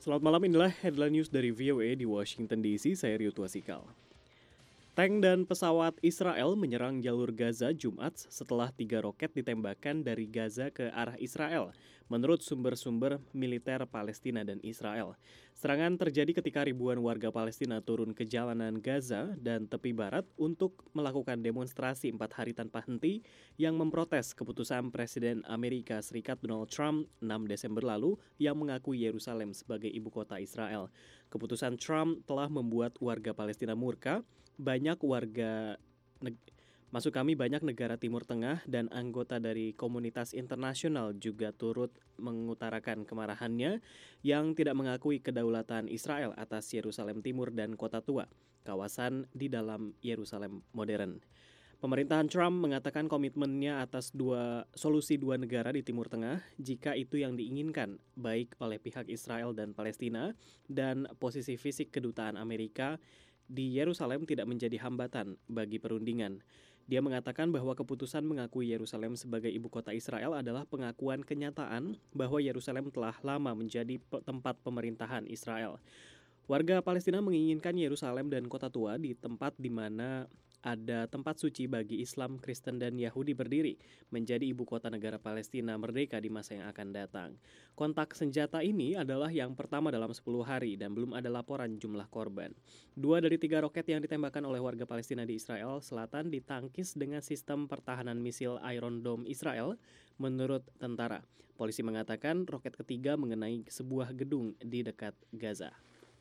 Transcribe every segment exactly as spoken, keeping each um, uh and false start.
Selamat malam, inilah headline news dari V O A di Washington D C, saya Rio Tuasikal. Tank dan pesawat Israel menyerang jalur Gaza Jumat setelah tiga roket ditembakkan dari Gaza ke arah Israel, menurut sumber-sumber militer Palestina dan Israel. Serangan terjadi ketika ribuan warga Palestina turun ke jalanan Gaza dan tepi barat untuk melakukan demonstrasi empat hari tanpa henti yang memprotes keputusan Presiden Amerika Serikat Donald Trump enam Desember lalu yang mengakui Yerusalem sebagai ibu kota Israel. Keputusan Trump telah membuat warga Palestina murka. Banyak warga, neg- maksud kami banyak negara Timur Tengah dan anggota dari komunitas internasional juga turut mengutarakan kemarahannya yang tidak mengakui kedaulatan Israel atas Yerusalem Timur dan Kota Tua, kawasan di dalam Yerusalem modern. Pemerintahan Trump mengatakan komitmennya atas dua solusi dua negara di Timur Tengah jika itu yang diinginkan, baik oleh pihak Israel dan Palestina, dan posisi fisik kedutaan Amerika di Yerusalem tidak menjadi hambatan bagi perundingan. Dia mengatakan bahwa keputusan mengakui Yerusalem sebagai ibu kota Israel adalah pengakuan kenyataan bahwa Yerusalem telah lama menjadi tempat pemerintahan Israel. Warga Palestina menginginkan Yerusalem dan Kota Tua di tempat di mana ada tempat suci bagi Islam, Kristen, dan Yahudi berdiri menjadi ibu kota negara Palestina merdeka di masa yang akan datang. Kontak senjata ini adalah yang pertama dalam sepuluh hari dan belum ada laporan jumlah korban. Dua dari tiga roket yang ditembakkan oleh warga Palestina di Israel Selatan ditangkis dengan sistem pertahanan misil Iron Dome Israel, menurut tentara. Polisi mengatakan roket ketiga mengenai sebuah gedung di dekat Gaza.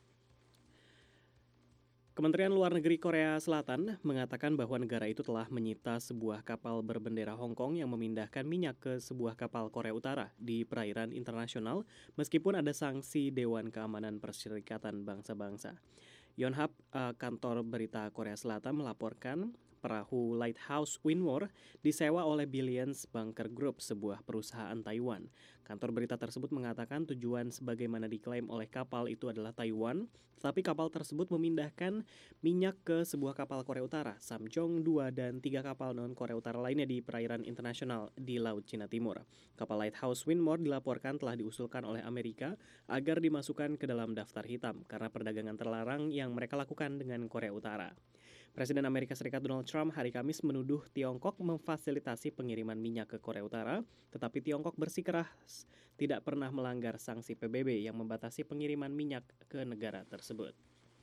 Kementerian Luar Negeri Korea Selatan mengatakan bahwa negara itu telah menyita sebuah kapal berbendera Hong Kong yang memindahkan minyak ke sebuah kapal Korea Utara di perairan internasional meskipun ada sanksi Dewan Keamanan Perserikatan Bangsa-Bangsa. Yonhap, uh, kantor berita Korea Selatan, melaporkan perahu Lighthouse Windward disewa oleh Billions Bunker Group, sebuah perusahaan Taiwan. Kantor berita tersebut mengatakan tujuan sebagaimana diklaim oleh kapal itu adalah Taiwan, tetapi kapal tersebut memindahkan minyak ke sebuah kapal Korea Utara, Samjong dua, dan tiga kapal non-Korea Utara lainnya di perairan internasional di Laut Cina Timur. Kapal Lighthouse Windward dilaporkan telah diusulkan oleh Amerika agar dimasukkan ke dalam daftar hitam karena perdagangan terlarang yang mereka lakukan dengan Korea Utara. Presiden Amerika Serikat Donald Trump hari Kamis menuduh Tiongkok memfasilitasi pengiriman minyak ke Korea Utara, tetapi Tiongkok bersikeras tidak pernah melanggar sanksi P B B yang membatasi pengiriman minyak ke negara tersebut.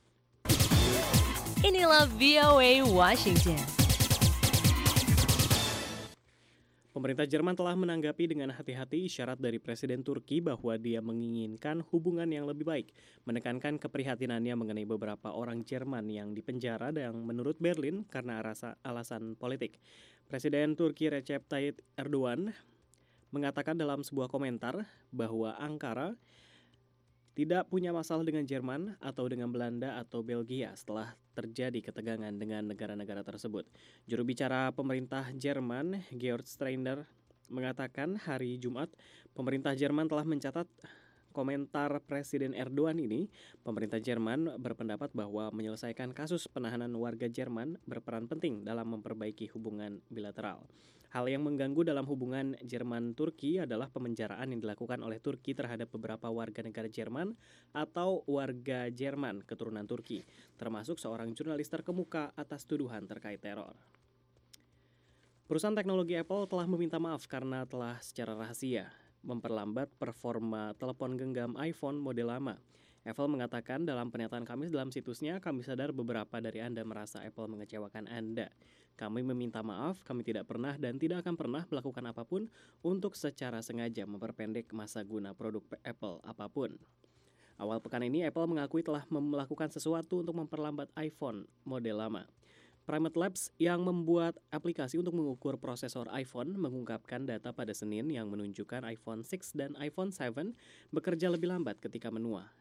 Inilah V O A Washington. Pemerintah Jerman telah menanggapi dengan hati-hati isyarat dari Presiden Turki bahwa dia menginginkan hubungan yang lebih baik, menekankan keprihatinannya mengenai beberapa orang Jerman yang dipenjara yang menurut Berlin karena arasa, alasan politik. Presiden Turki Recep Tayyip Erdogan mengatakan dalam sebuah komentar bahwa Ankara tidak punya masalah dengan Jerman atau dengan Belanda atau Belgia setelah terjadi ketegangan dengan negara-negara tersebut. Juru bicara pemerintah Jerman, Georg Streiner, mengatakan hari Jumat pemerintah Jerman telah mencatat komentar Presiden Erdogan ini. Pemerintah Jerman berpendapat bahwa menyelesaikan kasus penahanan warga Jerman berperan penting dalam memperbaiki hubungan bilateral. Hal yang mengganggu dalam hubungan Jerman-Turki adalah pemenjaraan yang dilakukan oleh Turki terhadap beberapa warga negara Jerman atau warga Jerman keturunan Turki, termasuk seorang jurnalis terkemuka atas tuduhan terkait teror. Perusahaan teknologi Apple telah meminta maaf karena telah secara rahasia memperlambat performa telepon genggam iPhone model lama. Apple mengatakan dalam pernyataan Kamis dalam situsnya, kami sadar beberapa dari Anda merasa Apple mengecewakan Anda. Kami meminta maaf, kami tidak pernah dan tidak akan pernah melakukan apapun untuk secara sengaja memperpendek masa guna produk Apple apapun. Awal pekan ini, Apple mengakui telah melakukan sesuatu untuk memperlambat iPhone model lama. Primate Labs yang membuat aplikasi untuk mengukur prosesor iPhone mengungkapkan data pada Senin yang menunjukkan iPhone enam dan iPhone tujuh bekerja lebih lambat ketika menua.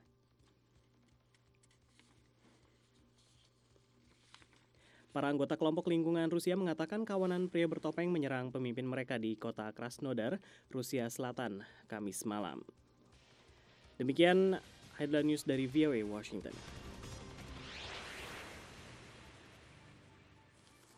Para anggota kelompok lingkungan Rusia mengatakan kawanan pria bertopeng menyerang pemimpin mereka di kota Krasnodar, Rusia Selatan, Kamis malam. Demikian headline news dari V O A Washington.